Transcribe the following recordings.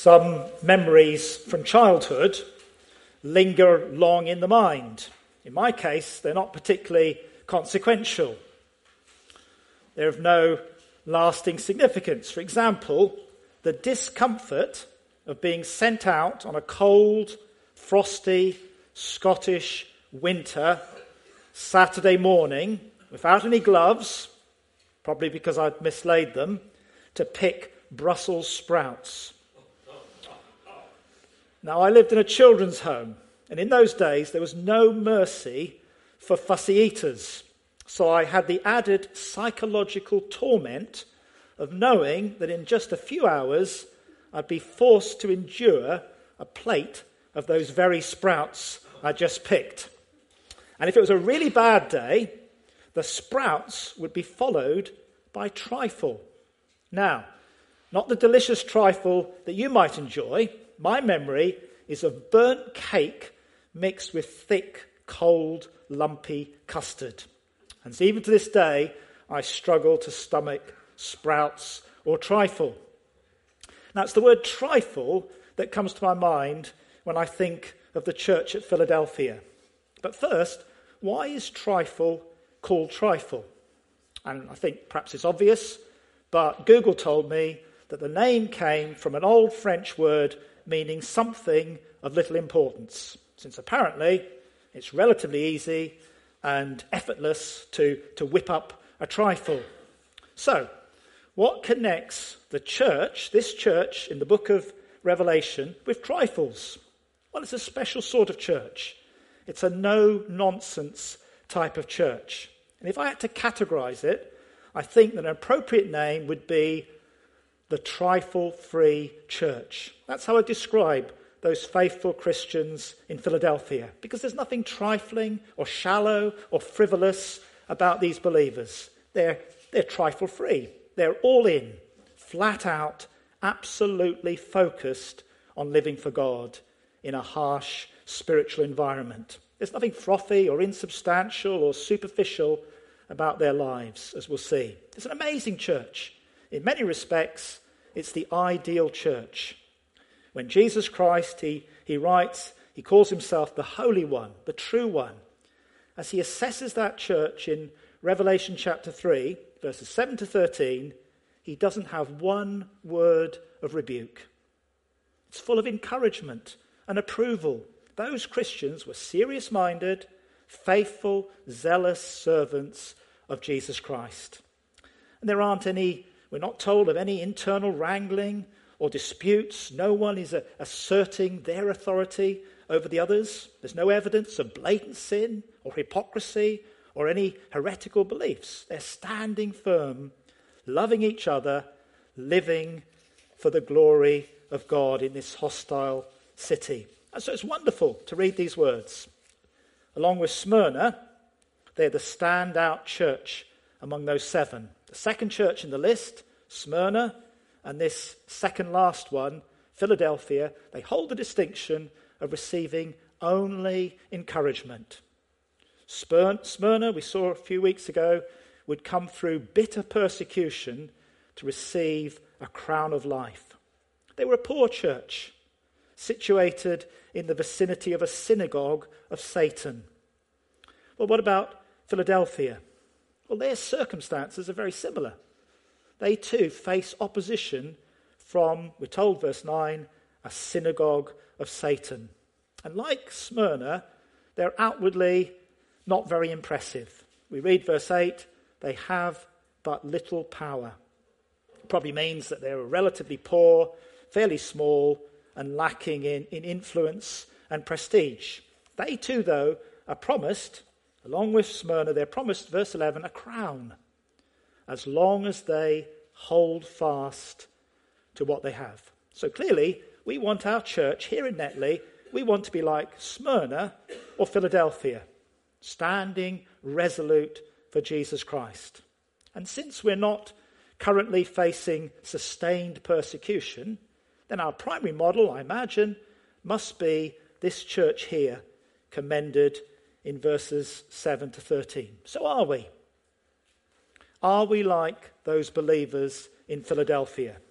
Some memories from childhood linger long in the mind. In my case, they're not particularly consequential. They're of no lasting significance. For example, the discomfort of being sent out on a cold, frosty, Scottish winter Saturday morning without any gloves, probably because I'd mislaid them, to pick Brussels sprouts. Now, I lived in a children's home, and in those days there was no mercy for fussy eaters. So I had the added psychological torment of knowing that in just a few hours I'd be forced to endure a plate of those very sprouts I just picked. And if it was a really bad day, the sprouts would be followed by trifle. Now, not the delicious trifle that you might enjoy. My memory is of burnt cake mixed with thick, cold, lumpy custard. And so even to this day, I struggle to stomach sprouts or trifle. Now, it's the word trifle that comes to my mind when I think of the church at Philadelphia. But first, why is trifle called trifle? And I think perhaps it's obvious, but Google told me that the name came from an old French word meaning something of little importance, since apparently it's relatively easy and effortless to whip up a trifle. So, what connects the church, this church in the book of Revelation, with trifles? Well, it's a special sort of church. It's a no-nonsense type of church. And if I had to categorize it, I think that an appropriate name would be the trifle-free church. That's how I describe those faithful Christians in Philadelphia, because there's nothing trifling or shallow or frivolous about these believers. They're trifle-free. They're all in, flat out, absolutely focused on living for God in a harsh spiritual environment. There's nothing frothy or insubstantial or superficial about their lives, as we'll see. It's an amazing church. In many respects, it's the ideal church. When Jesus Christ, he writes, he calls himself the Holy One, the True One. As he assesses that church in Revelation chapter 3, verses 7 to 13, he doesn't have one word of rebuke. It's full of encouragement and approval. Those Christians were serious-minded, faithful, zealous servants of Jesus Christ. And we're not told of any internal wrangling or disputes. No one is asserting their authority over the others. There's no evidence of blatant sin or hypocrisy or any heretical beliefs. They're standing firm, loving each other, living for the glory of God in this hostile city. And so it's wonderful to read these words. Along with Smyrna, they're the standout church among those seven. The second church in the list, Smyrna, and this second last one, Philadelphia, they hold the distinction of receiving only encouragement. Smyrna, we saw a few weeks ago, would come through bitter persecution to receive a crown of life. They were a poor church, situated in the vicinity of a synagogue of Satan. Well, what about Philadelphia? Well, their circumstances are very similar. They too face opposition from, we're told, verse 9, a synagogue of Satan. And like Smyrna, they're outwardly not very impressive. We read verse 8, they have but little power. It probably means that they're relatively poor, fairly small, and lacking in influence and prestige. They too, though, are promised, along with Smyrna, they're promised, verse 11, a crown, as long as they hold fast to what they have. So clearly, we want our church here in Netley, we want to be like Smyrna or Philadelphia, standing resolute for Jesus Christ. And since we're not currently facing sustained persecution, then our primary model, I imagine, must be this church here, commended in verses 7 to 13. So are we? Are we like those believers in Philadelphia?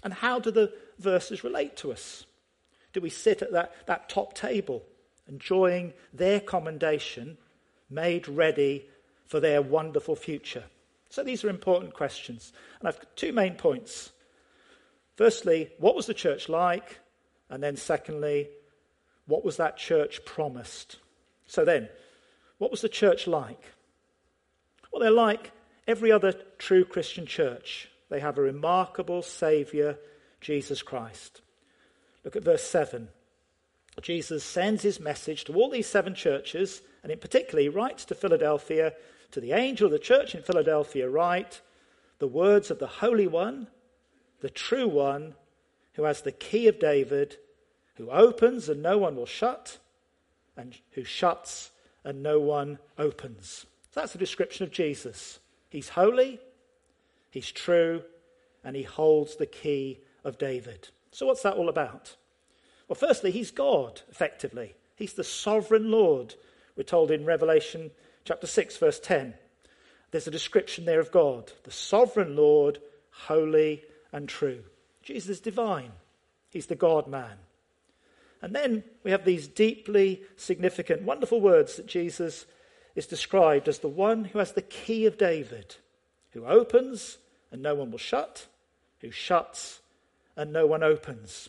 And how do the verses relate to us? Do we sit at that top table, enjoying their commendation, made ready for their wonderful future? So these are important questions. And I've got two main points. Firstly, what was the church like? And then secondly, what was that church promised? So then, what was the church like? Well, they're like every other true Christian church. They have a remarkable Saviour, Jesus Christ. Look at verse 7. Jesus sends his message to all these 7 churches, and in particular he writes to Philadelphia, to the angel of the church in Philadelphia write, the words of the Holy One, the true One, who has the key of David, who opens and no one will shut, and who shuts and no one opens. So that's the description of Jesus. He's holy, he's true, and he holds the key of David. So what's that all about? Well, firstly, he's God, effectively. He's the sovereign Lord. We're told in Revelation chapter 6, verse 10. There's a description there of God, the sovereign Lord, holy and true. Jesus is divine. He's the God-man. And then we have these deeply significant, wonderful words that Jesus is described as the one who has the key of David, who opens and no one will shut, who shuts and no one opens.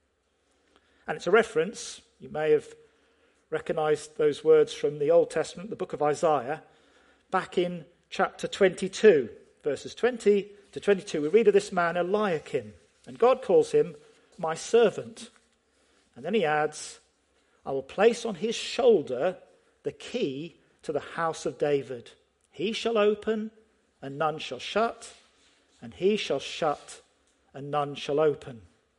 And it's a reference, you may have recognized those words from the Old Testament, the book of Isaiah, back in chapter 22, verses 20 to 22. We read of this man Eliakim, and God calls him my servant. And then he adds, I will place on his shoulder the key to the house of David. He shall open and none shall shut, and he shall shut and none shall open.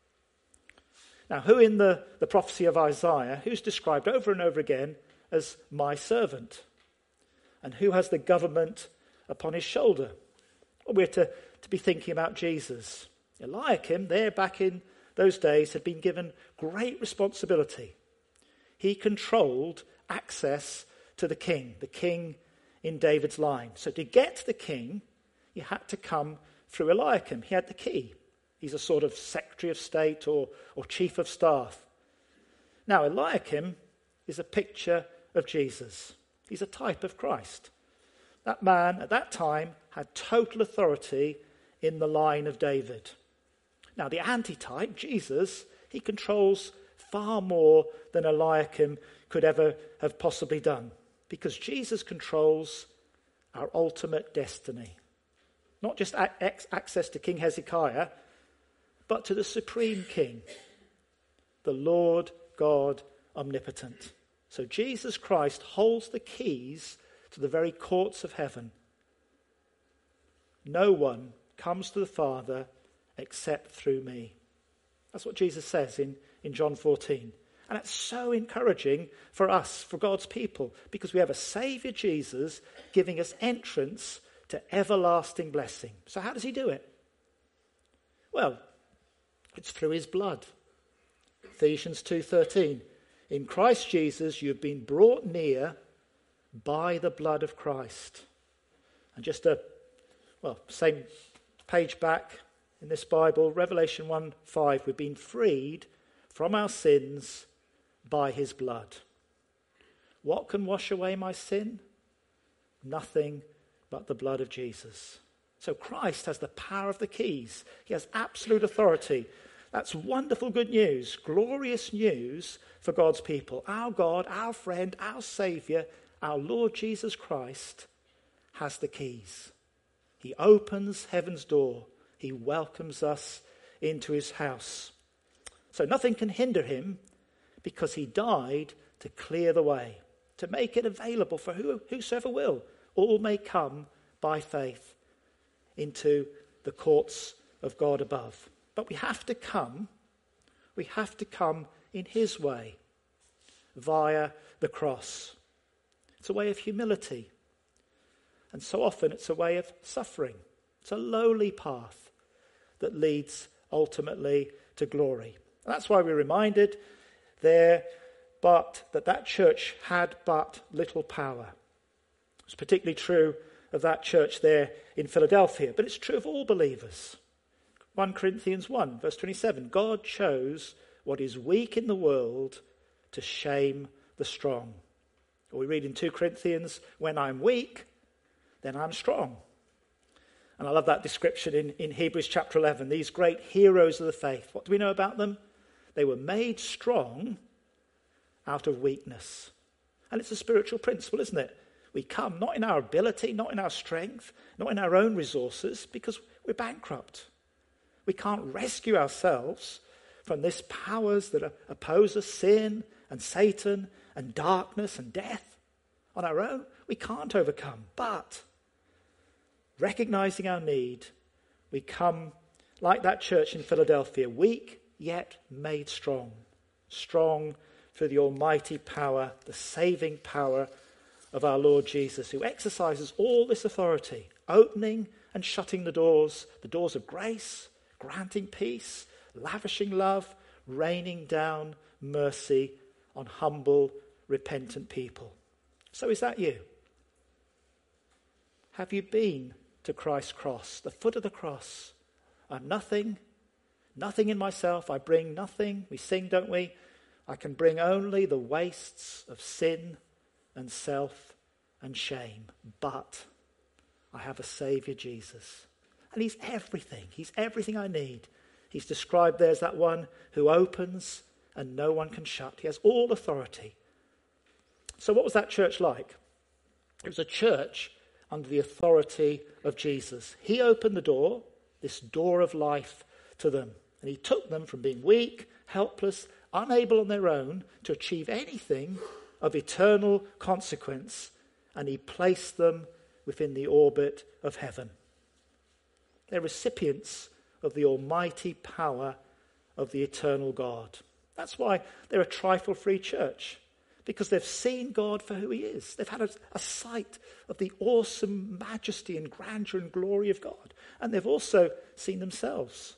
Now, who in the prophecy of Isaiah, who's described over and over again as my servant? And who has the government upon his shoulder? Well, we're to be thinking about Jesus. Eliakim, there back in those days, had been given great responsibility. He controlled access to the king in David's line. So to get to the king, you had to come through Eliakim. He had the key. He's a sort of secretary of state or chief of staff. Now, Eliakim is a picture of Jesus. He's a type of Christ. That man at that time had total authority in the line of David. Now, the antitype, Jesus, he controls far more than Eliakim could ever have possibly done, because Jesus controls our ultimate destiny. Not just access to King Hezekiah, but to the supreme King, the Lord God omnipotent. So Jesus Christ holds the keys to the very courts of heaven. No one comes to the Father except through me. That's what Jesus says in John 14. And that's so encouraging for us, for God's people, because we have a Saviour, Jesus, giving us entrance to everlasting blessing. So how does he do it? Well, it's through his blood. Ephesians 2:13. In Christ Jesus you have been brought near by the blood of Christ. And just same page back in this Bible, Revelation 1:5, we've been freed from our sins by his blood. What can wash away my sin? Nothing but the blood of Jesus. So Christ has the power of the keys. He has absolute authority. That's wonderful good news, glorious news for God's people. Our God, our friend, our Saviour, our Lord Jesus Christ has the keys. He opens heaven's door. He welcomes us into his house. So nothing can hinder him, because he died to clear the way, to make it available for whosoever will. All may come by faith into the courts of God above. But we have to come in his way, via the cross. It's a way of humility. And so often it's a way of suffering. It's a lowly path that leads ultimately to glory. And that's why we're reminded there that church had but little power. It's particularly true of that church there in Philadelphia, but it's true of all believers. 1 Corinthians 1, verse 27, God chose what is weak in the world to shame the strong. Or we read in 2 Corinthians, when I'm weak, then I'm strong. And I love that description in Hebrews chapter 11. These great heroes of the faith, what do we know about them? They were made strong out of weakness. And it's a spiritual principle, isn't it? We come not in our ability, not in our strength, not in our own resources, because we're bankrupt. We can't rescue ourselves from these powers that oppose us, sin and Satan and darkness and death. On our own, we can't overcome. But recognizing our need, we come like that church in Philadelphia, weak yet made strong. Strong through the almighty power, the saving power of our Lord Jesus, who exercises all this authority, opening and shutting the doors of grace, granting peace, lavishing love, raining down mercy on humble, repentant people. So is that you? Have you been to Christ's cross, the foot of the cross? I'm nothing in myself. I bring nothing. We sing, don't we? I can bring only the wastes of sin and self and shame. But I have a Saviour, Jesus. And he's everything. He's everything I need. He's described there as that one who opens and no one can shut. He has all authority. So what was that church like? It was a church under the authority of Jesus. He opened the door, this door of life to them. And he took them from being weak, helpless, unable on their own to achieve anything of eternal consequence. And he placed them within the orbit of heaven. They're recipients of the almighty power of the eternal God. That's why they're a trifle-free church, because they've seen God for who he is. They've had a sight of the awesome majesty and grandeur and glory of God. And they've also seen themselves,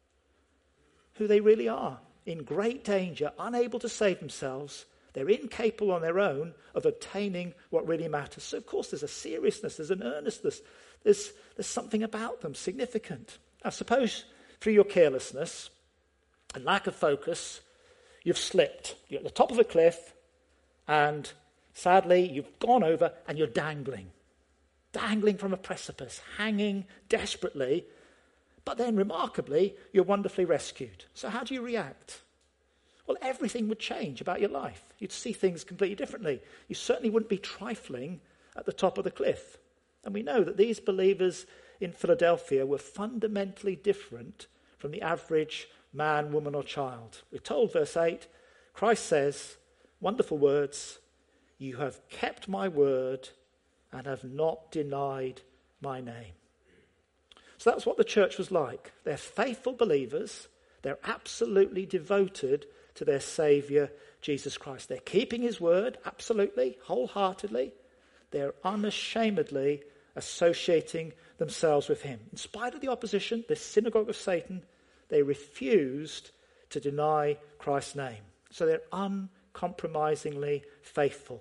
who they really are, in great danger, unable to save themselves. They're incapable on their own of obtaining what really matters. So, of course, there's a seriousness, there's an earnestness, there's something about them significant. Now, suppose through your carelessness and lack of focus, you've slipped. You're at the top of a cliff, and sadly, you've gone over and you're dangling from a precipice, hanging desperately. But then, remarkably, you're wonderfully rescued. So how do you react? Well, everything would change about your life. You'd see things completely differently. You certainly wouldn't be trifling at the top of the cliff. And we know that these believers in Philadelphia were fundamentally different from the average man, woman, or child. We're told, verse 8, Christ says, wonderful words, you have kept my word and have not denied my name. So that's what the church was like. They're faithful believers. They're absolutely devoted to their Saviour, Jesus Christ. They're keeping his word, absolutely, wholeheartedly. They're unashamedly associating themselves with him. In spite of the opposition, the synagogue of Satan, they refused to deny Christ's name. So they're uncompromisingly faithful.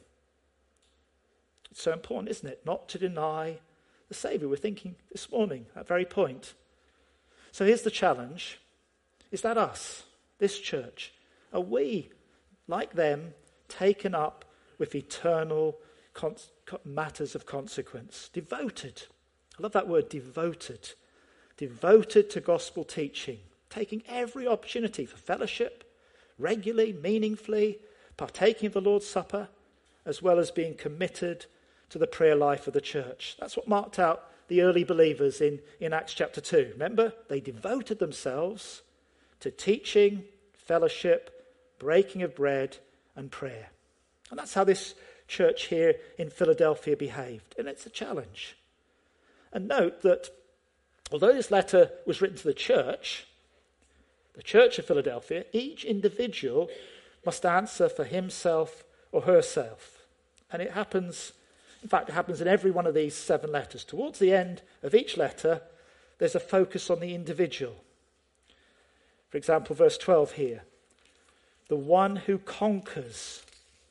It's so important, isn't it, not to deny the Saviour. We're thinking this morning, that very point. So here's the challenge. Is that us, this church? Are we, like them, taken up with eternal matters of consequence? Devoted. I love that word, devoted. Devoted to gospel teaching. Taking every opportunity for fellowship, regularly, meaningfully, partaking of the Lord's Supper, as well as being committed to the prayer life of the church. That's what marked out the early believers in Acts chapter 2. Remember, they devoted themselves to teaching, fellowship, breaking of bread, and prayer. And that's how this church here in Philadelphia behaved. And it's a challenge. And note that although this letter was written to the church of Philadelphia, each individual must answer for himself or herself. And it happens in every one of these 7 letters. Towards the end of each letter, there's a focus on the individual. For example, verse 12 here. The one who conquers.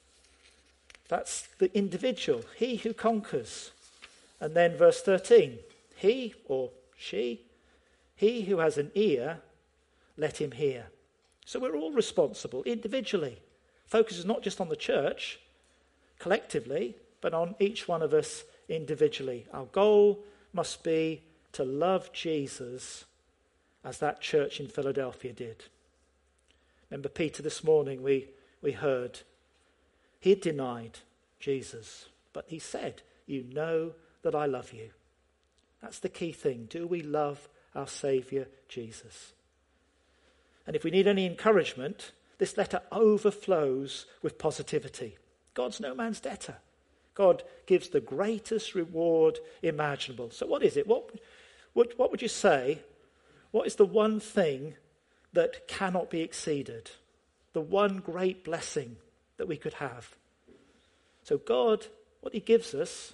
That's the individual. He who conquers. And then verse 13. He or she He who has an ear, let him hear. So we're all responsible individually. Focus is not just on the church collectively, but on each one of us individually. Our goal must be to love Jesus as that church in Philadelphia did. Remember Peter this morning, we heard. He had denied Jesus, but he said, "You know that I love you." That's the key thing. Do we love our Saviour Jesus? And if we need any encouragement, this letter overflows with positivity. God's no man's debtor. God gives the greatest reward imaginable. So what is it? What would you say? What is the one thing that cannot be exceeded? The one great blessing that we could have. So God, what he gives us,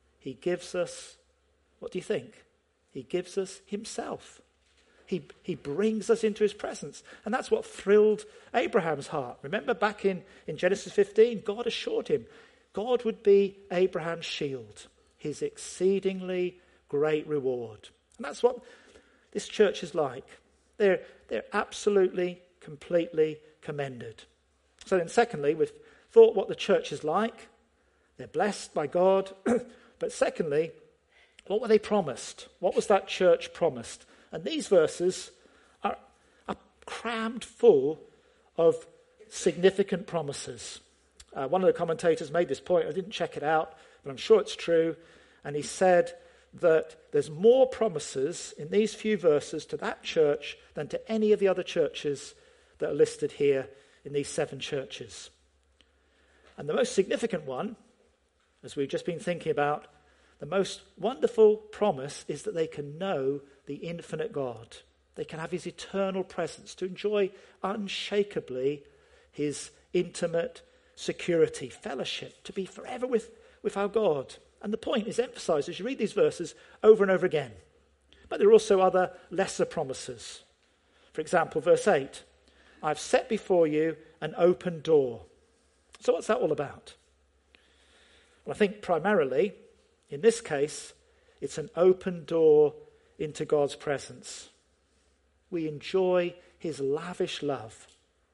what do you think? He gives us himself. He brings us into his presence. And that's what thrilled Abraham's heart. Remember back in Genesis 15, God assured him God would be Abraham's shield, his exceedingly great reward. And that's what this church is like. They're absolutely, completely commended. So then secondly, we've thought what the church is like. They're blessed by God. But secondly, what were they promised? What was that church promised? And these verses are crammed full of significant promises. One of the commentators made this point. I didn't check it out, but I'm sure it's true. And he said that there's more promises in these few verses to that church than to any of the other churches that are listed here in these 7 churches. And the most significant one, as we've just been thinking about, the most wonderful promise is that they can know the infinite God. They can have his eternal presence, to enjoy unshakably his intimate security, fellowship, to be forever with our God. And the point is emphasized as you read these verses over and over again. But there are also other lesser promises. For example, verse 8, I've set before you an open door. So what's that all about? Well, I think primarily, in this case, it's an open door into God's presence. We enjoy his lavish love.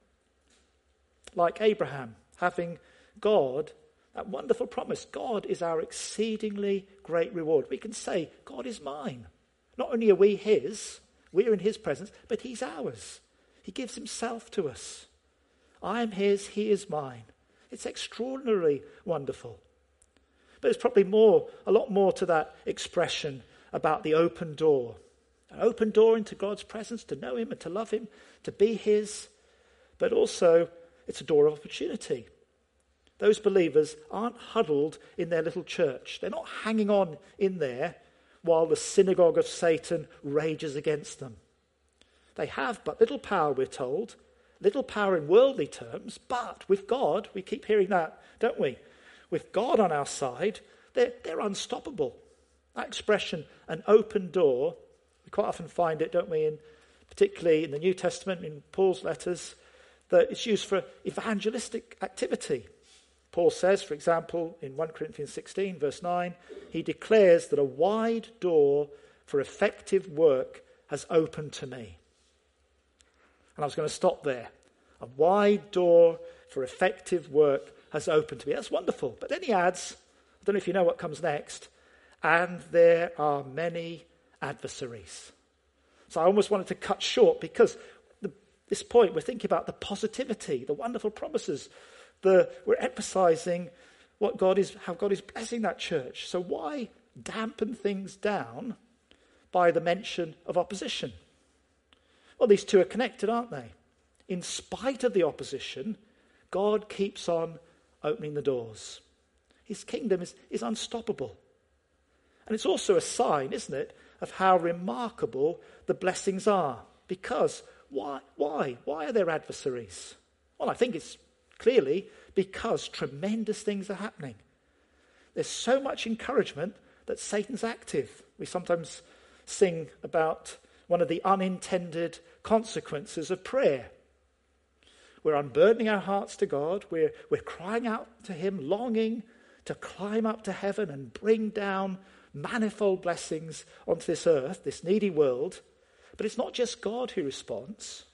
Like Abraham, having God, that wonderful promise, God is our exceedingly great reward. We can say, God is mine. Not only are we his, we're in his presence, but he's ours. He gives himself to us. I am his, he is mine. It's extraordinarily wonderful. But there's probably a lot more to that expression about the open door. An open door into God's presence, to know him and to love him, to be his. But also, it's a door of opportunity. Those believers aren't huddled in their little church. They're not hanging on in there while the synagogue of Satan rages against them. They have but little power, we're told. Little power in worldly terms, but with God, we keep hearing that, don't we? With God on our side, they're unstoppable. That expression, an open door, we quite often find it, don't we, particularly in the New Testament, in Paul's letters, that it's used for evangelistic activity. Paul says, for example, in 1 Corinthians 16, verse 9, he declares that a wide door for effective work has opened to me. And I was going to stop there. A wide door for effective work has opened to me. That's wonderful. But then he adds, I don't know if you know what comes next, and there are many adversaries. So I almost wanted to cut short because this point we're thinking about the positivity, the wonderful promises. We're emphasizing how God is blessing that church. So why dampen things down by the mention of opposition? Well, these two are connected, aren't they? In spite of the opposition, God keeps on opening the doors. His kingdom is unstoppable. And it's also a sign, isn't it, of how remarkable the blessings are. Because why? Why are there adversaries? Well, I think it's clearly because tremendous things are happening. There's so much encouragement that Satan's active. We sometimes sing about one of the unintended consequences of prayer. We're unburdening our hearts to God. We're crying out to him, longing to climb up to heaven and bring down manifold blessings onto this earth, this needy world. But it's not just God who responds.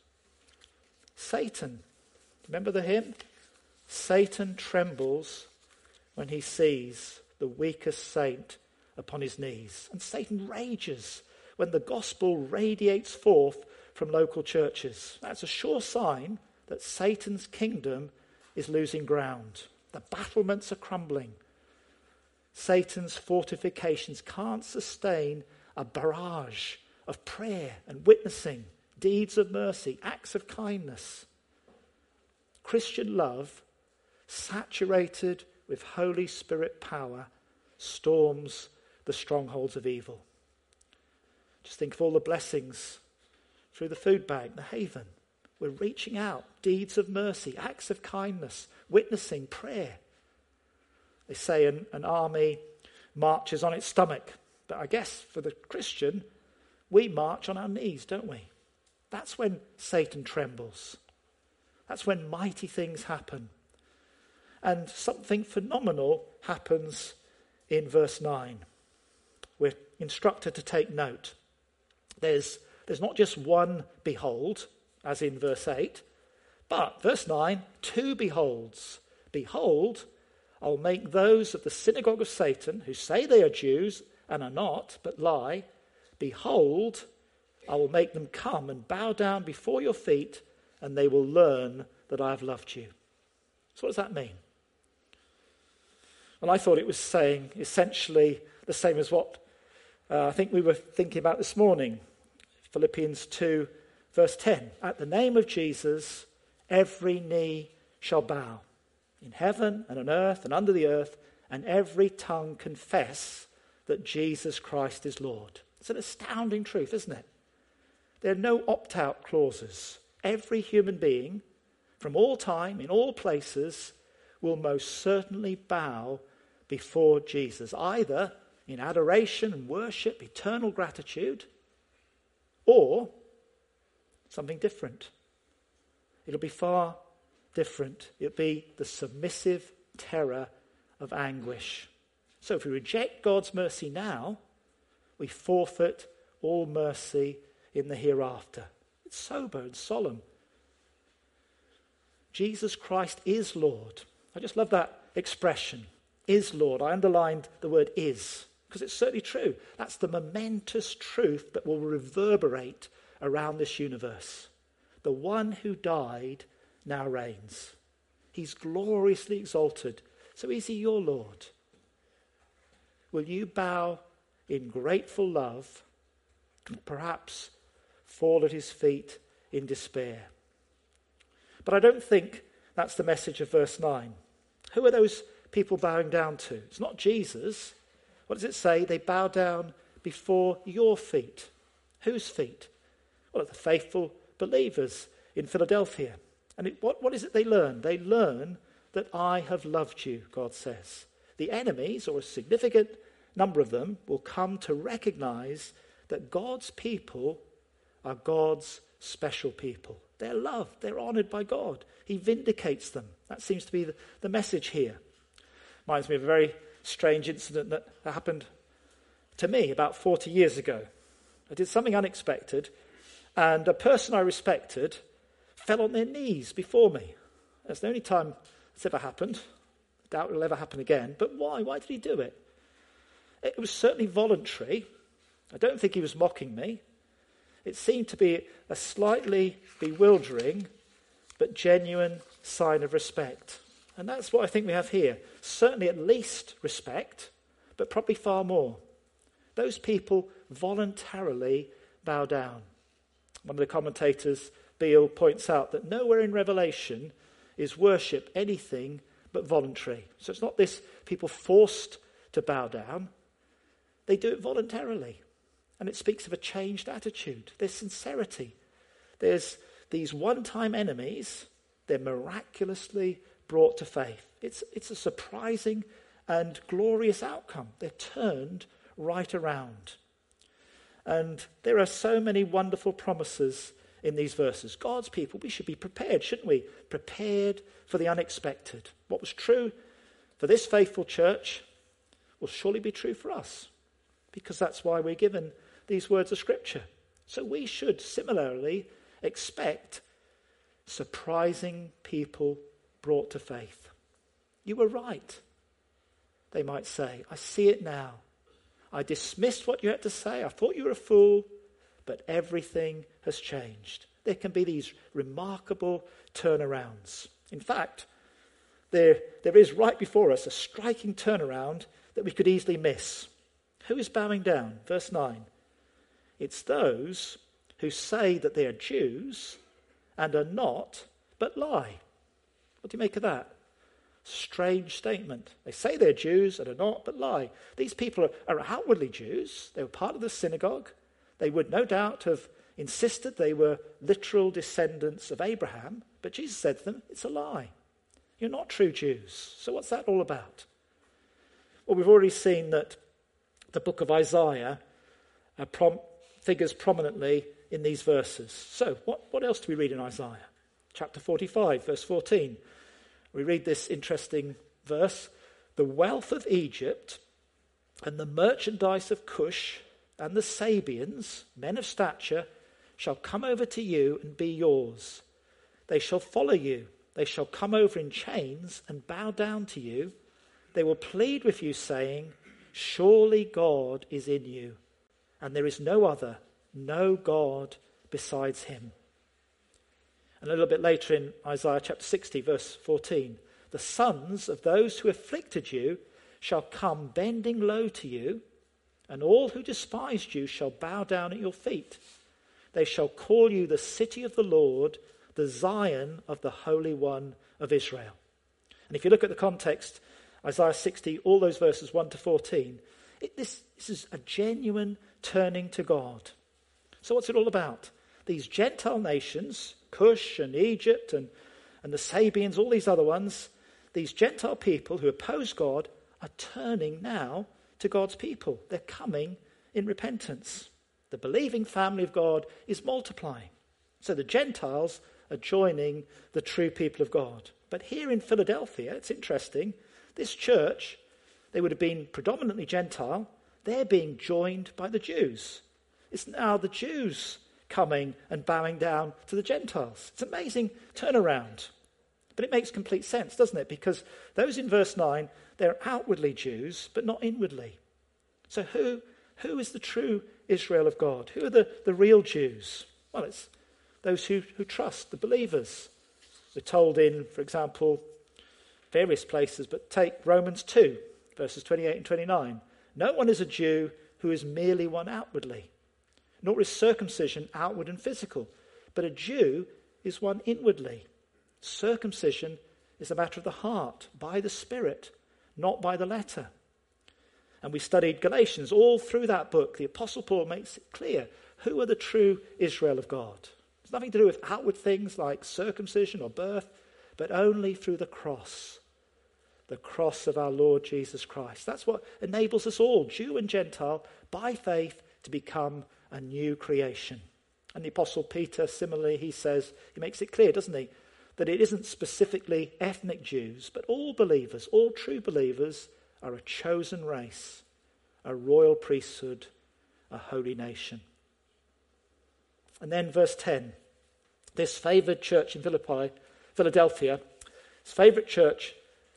Satan. Remember the hymn? Satan trembles when he sees the weakest saint upon his knees. And Satan rages when the gospel radiates forth from local churches. That's a sure sign that Satan's kingdom is losing ground. The battlements are crumbling. Satan's fortifications can't sustain a barrage of prayer and witnessing, deeds of mercy, acts of kindness. Christian love, saturated with Holy Spirit power, storms the strongholds of evil. Just think of all the blessings through the food bank, the Haven. We're reaching out, deeds of mercy, acts of kindness, witnessing, prayer. They say an army marches on its stomach, but I guess for the Christian, we march on our knees, don't we? That's when Satan trembles. That's when mighty things happen. And something phenomenal happens in verse 9. We're instructed to take note. There's not just one behold, as in verse 8, but verse 9, two beholds. Behold, I'll make those of the synagogue of Satan, who say they are Jews and are not, but lie, behold, I will make them come and bow down before your feet, and they will learn that I have loved you. So what does that mean? Well, I thought it was saying essentially the same as what I think we were thinking about this morning. Philippians 2, verse 10. At the name of Jesus, every knee shall bow, in heaven and on earth and under the earth, and every tongue confess that Jesus Christ is Lord. It's an astounding truth, isn't it? There are no opt-out clauses. Every human being, from all time, in all places, will most certainly bow before Jesus, either in adoration and worship, eternal gratitude, or something different. It'll be far different. It'll be the submissive terror of anguish. So if we reject God's mercy now, we forfeit all mercy in the hereafter. It's sober and solemn. Jesus Christ is Lord. I just love that expression, is Lord. I underlined the word is, because it's certainly true. That's the momentous truth that will reverberate around this universe. The one who died now reigns. He's gloriously exalted. So is he your Lord? Will you bow in grateful love, and perhaps fall at his feet in despair? But I don't think that's the message of verse 9. Who are those people bowing down to? It's not Jesus. What does it say? They bow down before your feet. Whose feet? Well, the faithful believers in Philadelphia. And what is it they learn? They learn that I have loved you, God says. The enemies, or a significant number of them, will come to recognize that God's people are God's special people. They're loved. They're honored by God. He vindicates them. That seems to be the message here. Reminds me of a very strange incident that happened to me about 40 years ago. I did something unexpected, and a person I respected fell on their knees before me. That's the only time it's ever happened. I doubt it'll ever happen again. But why? Why did he do it? It was certainly voluntary. I don't think he was mocking me. It seemed to be a slightly bewildering but genuine sign of respect. And that's what I think we have here. Certainly at least respect, but probably far more. Those people voluntarily bow down. One of the commentators, Beale, points out that nowhere in Revelation is worship anything but voluntary. So it's not this people forced to bow down. They do it voluntarily. And it speaks of a changed attitude. There's sincerity. There's these one-time enemies. They're miraculously brought to faith. It's a surprising and glorious outcome. They're turned right around. And there are so many wonderful promises in these verses. God's people, we should be prepared, shouldn't we? Prepared for the unexpected. What was true for this faithful church will surely be true for us, because that's why we're given these words of Scripture, So we should similarly expect surprising people brought to faith. You were right, they might say. I see it now. I dismissed what you had to say. I thought you were a fool, but everything has changed. There can be these remarkable turnarounds. In fact, there is right before us a striking turnaround that we could easily miss. Who is bowing down? Verse 9. It's those who say that they are Jews and are not, but lie. What do you make of that? Strange statement. They say they're Jews and are not, but lie. These people are outwardly Jews. They were part of the synagogue. They would no doubt have insisted they were literal descendants of Abraham, but Jesus said to them, it's a lie. You're not true Jews. So what's that all about? Well, we've already seen that the book of Isaiah figures prominently in these verses. So what else do we read in Isaiah? Chapter 45, verse 14. We read this interesting verse. The wealth of Egypt and the merchandise of Cush and the Sabians, men of stature, shall come over to you and be yours. They shall follow you. They shall come over in chains and bow down to you. They will plead with you, saying, surely God is in you, and there is no other, no God besides him. And a little bit later in Isaiah chapter 60, verse 14, the sons of those who afflicted you shall come bending low to you, and all who despised you shall bow down at your feet. They shall call you the city of the Lord, the Zion of the Holy One of Israel. And if you look at the context, Isaiah 60, all those verses 1 to 14, this is a genuine turning to God. So what's it all about? These Gentile nations, Cush and Egypt and the Sabians, all these other ones, these Gentile people who oppose God are turning now to God's people. They're coming in repentance. The believing family of God is multiplying. So the Gentiles are joining the true people of God. But here in Philadelphia, it's interesting, this church, they would have been predominantly Gentile, they're being joined by the Jews. It's now the Jews coming and bowing down to the Gentiles. It's an amazing turnaround. But it makes complete sense, doesn't it? Because those in verse 9, they're outwardly Jews, but not inwardly. So who is the true Israel of God? Who are the real Jews? Well, it's those who trust, the believers. We're told in, for example, various places, but take Romans 2, verses 28 and 29. No one is a Jew who is merely one outwardly, nor is circumcision outward and physical, but a Jew is one inwardly. Circumcision is a matter of the heart, by the Spirit, not by the letter. And we studied Galatians. All through that book, the Apostle Paul makes it clear who are the true Israel of God. It's nothing to do with outward things like circumcision or birth, but only through the cross of our Lord Jesus Christ. That's what enables us all, Jew and Gentile, by faith to become a new creation. And the Apostle Peter, similarly, he makes it clear, doesn't he, that it isn't specifically ethnic Jews, but all believers, all true believers are a chosen race, a royal priesthood, a holy nation. And then verse 10, this favoured church in Philadelphia, this favoured church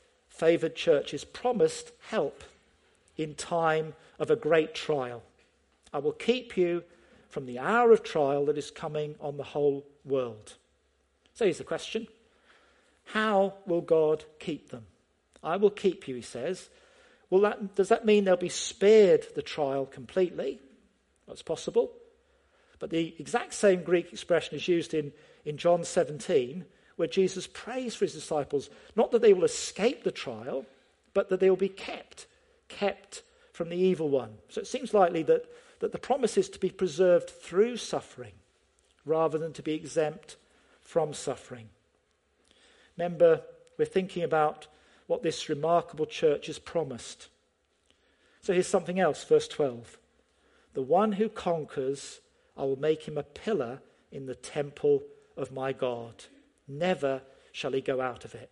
is promised help in time of a great trial. I will keep you from the hour of trial that is coming on the whole world. So here's the question. How will God keep them? I will keep you, he says. Does that mean they'll be spared the trial completely? That's possible. But the exact same Greek expression is used in John 17, where Jesus prays for his disciples, not that they will escape the trial, but that they will be kept from the evil one. So it seems likely that the promise is to be preserved through suffering, rather than to be exempt from suffering. Remember, we're thinking about what this remarkable church is promised. So here's something else, verse 12. The one who conquers, I will make him a pillar in the temple of my God. Never shall he go out of it.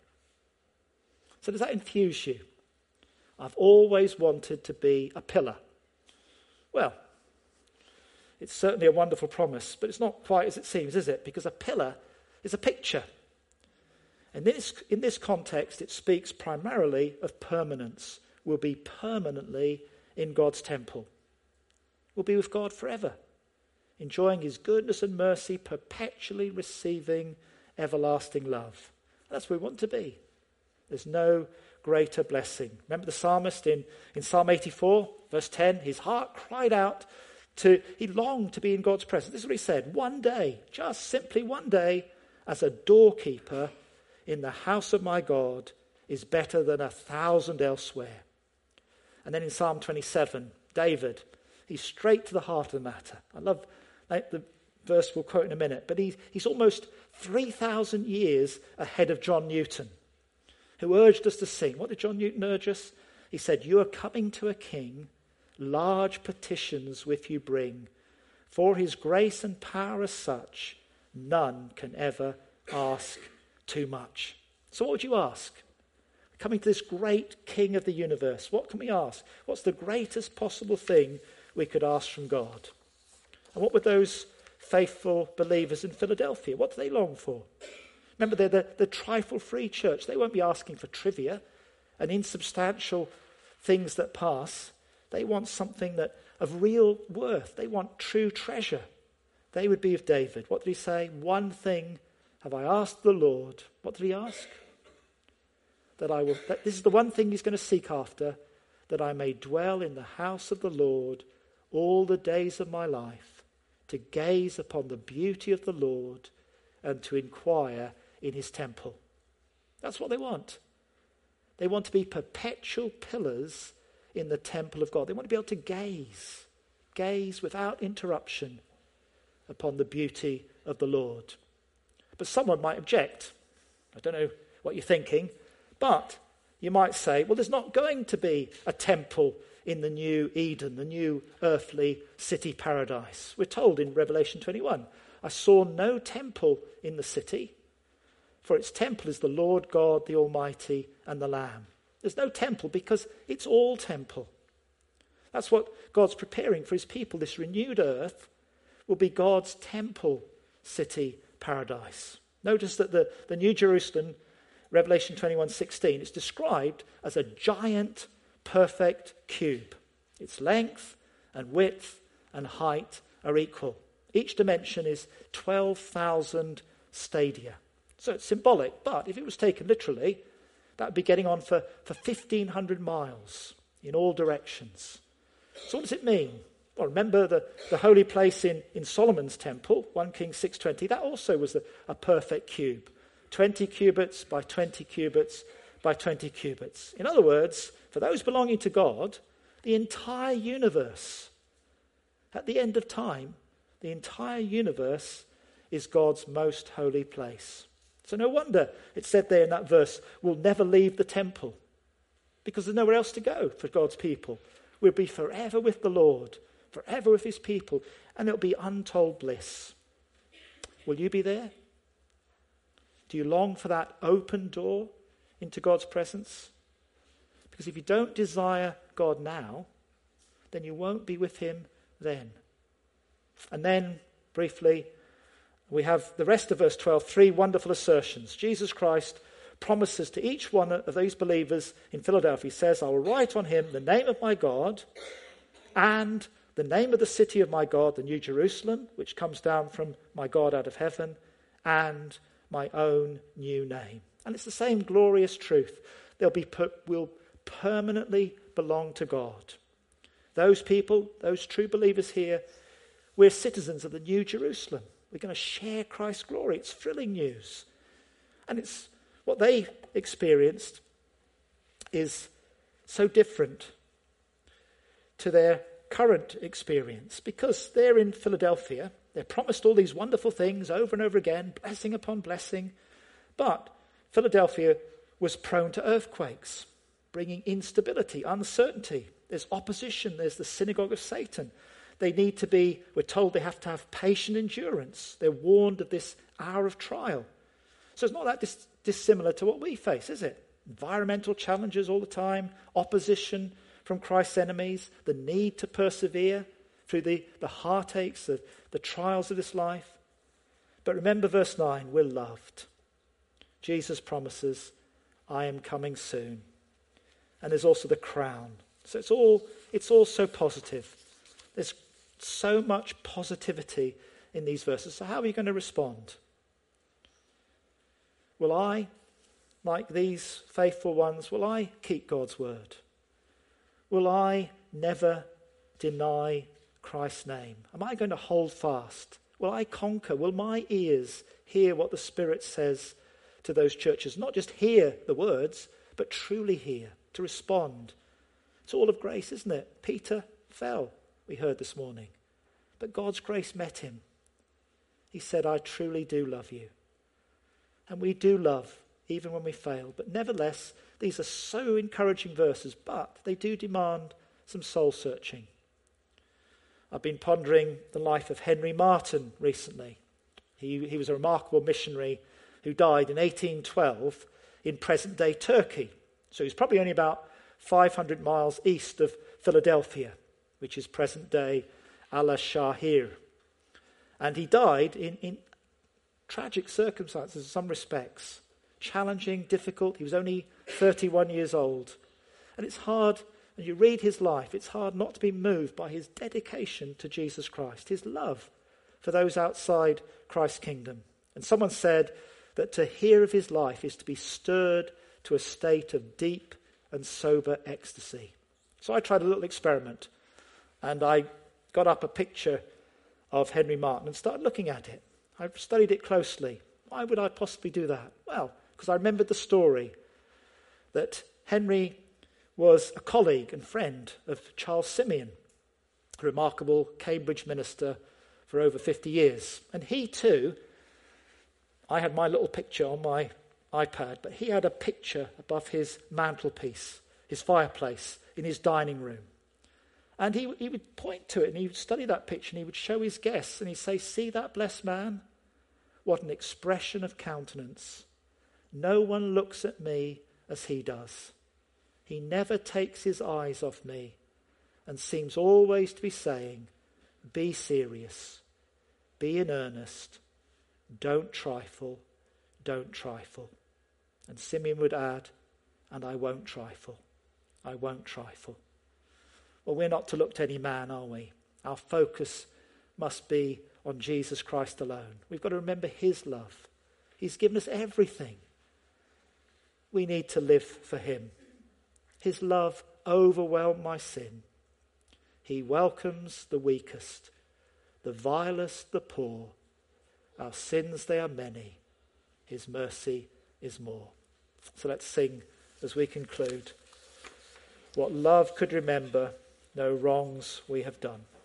So does that infuse you? I've always wanted to be a pillar. Well, It's certainly a wonderful promise, but it's not quite as it seems, is it? Because a pillar is a picture. And in this context, it speaks primarily of permanence. We'll be permanently in God's temple. We'll be with God forever, enjoying his goodness and mercy, perpetually receiving everlasting love. That's where we want to be. There's no greater blessing. Remember the psalmist in Psalm 84, verse 10, his heart cried out he longed to be in God's presence. This is what he said, one day, just simply one day, as a doorkeeper in the house of my God is better than 1,000 elsewhere. And then in Psalm 27, David, he's straight to the heart of the matter. I love the verse we'll quote in a minute, but he's almost 3,000 years ahead of John Newton, who urged us to sing. What did John Newton urge us? He said, you are coming to a king, large petitions with you bring. For his grace and power as such, none can ever ask too much. So what would you ask? Coming to this great King of the universe, what can we ask? What's the greatest possible thing we could ask from God? And what would those faithful believers in Philadelphia, what do they long for? Remember, they're the trifle-free church. They won't be asking for trivia and insubstantial things that pass. They want something of real worth. They want true treasure. They would be of David. What did he say? One thing have I asked the Lord. What did he ask? That this is the one thing he's going to seek after, that I may dwell in the house of the Lord all the days of my life, to gaze upon the beauty of the Lord and to inquire in his temple. That's what they want. They want to be perpetual pillars in the temple of God. They want to be able to gaze without interruption upon the beauty of the Lord. But someone might object. I don't know what you're thinking, but you might say, well, there's not going to be a temple in the new Eden, the new earthly city paradise. We're told in Revelation 21, I saw no temple in the city, for its temple is the Lord God, the Almighty, and the Lamb. There's no temple because it's all temple. That's what God's preparing for his people. This renewed earth will be God's temple city paradise. Notice that the New Jerusalem, Revelation 21:16, it's described as a giant, perfect cube. Its length and width and height are equal. Each dimension is 12,000 stadia. So it's symbolic, but if it was taken literally, that would be getting on for 1,500 miles in all directions. So what does it mean? Well, remember the holy place in Solomon's temple, 1 Kings 6:20, that also was a perfect cube. 20 cubits by 20 cubits by 20 cubits. In other words, for those belonging to God, the entire universe, at the end of time, the entire universe is God's most holy place. So no wonder it said there in that verse, we'll never leave the temple, because there's nowhere else to go for God's people. We'll be forever with the Lord, forever with his people, and it'll be untold bliss. Will you be there? Do you long for that open door into God's presence? Because if you don't desire God now, then you won't be with him then. And then, briefly, we have the rest of verse 12, three wonderful assertions. Jesus Christ promises to each one of these believers in Philadelphia, he says, I will write on him the name of my God and the name of the city of my God, the New Jerusalem, which comes down from my God out of heaven, and my own new name. And it's the same glorious truth. Will permanently belong to God. Those people, those true believers here, we're citizens of the New Jerusalem. We're going to share Christ's glory. It's thrilling news. And it's what they experienced is so different to their current experience, because they're in Philadelphia. They're promised all these wonderful things over and over again, blessing upon blessing. But Philadelphia was prone to earthquakes, bringing instability, uncertainty. There's opposition. There's the synagogue of Satan. We're told they have to have patient endurance. They're warned of this hour of trial. So it's not that dissimilar to what we face, is it? Environmental challenges all the time, opposition from Christ's enemies, the need to persevere through the heartaches, the trials of this life. But remember verse 9, we're loved. Jesus promises, I am coming soon. And there's also the crown. So it's all so positive. There's so much positivity in these verses. So how are you going to respond? Will I, like these faithful ones, will I keep God's word? Will I never deny Christ's name? Am I going to hold fast? Will I conquer? Will my ears hear what the Spirit says to those churches? Not just hear the words, but truly hear, to respond. It's all of grace, isn't it? Peter fell, we heard this morning. But God's grace met him. He said, I truly do love you. And we do love, even when we fail. But nevertheless, these are so encouraging verses, but they do demand some soul searching. I've been pondering the life of Henry Martyn recently. He was a remarkable missionary who died in 1812 in present-day Turkey. So he's probably only about 500 miles east of Philadelphia, which is present-day Al-Shahir. And he died in tragic circumstances in some respects. Challenging, difficult. He was only 31 years old. And it's hard, and you read his life, it's hard not to be moved by his dedication to Jesus Christ, his love for those outside Christ's kingdom. And someone said that to hear of his life is to be stirred to a state of deep and sober ecstasy. So I tried a little experiment, and I got up a picture of Henry Martyn and started looking at it. I've studied it closely. Why would I possibly do that? Well, because I remembered the story that Henry was a colleague and friend of Charles Simeon, a remarkable Cambridge minister for over 50 years. And he too, I had my little picture on my iPad, but he had a picture above his mantelpiece, his fireplace, in his dining room. And he would point to it, and he would study that picture, and he would show his guests, and he'd say, see that blessed man? What an expression of countenance. No one looks at me as he does. He never takes his eyes off me and seems always to be saying, be serious, be in earnest, don't trifle, don't trifle. And Simeon would add, and I won't trifle, I won't trifle. Well, we're not to look to any man, are we? Our focus must be on Jesus Christ alone. We've got to remember his love. He's given us everything. We need to live for him. His love overwhelmed my sin. He welcomes the weakest, the vilest, the poor. Our sins, they are many. His mercy is more. So let's sing as we conclude. What love could remember, no wrongs we have done.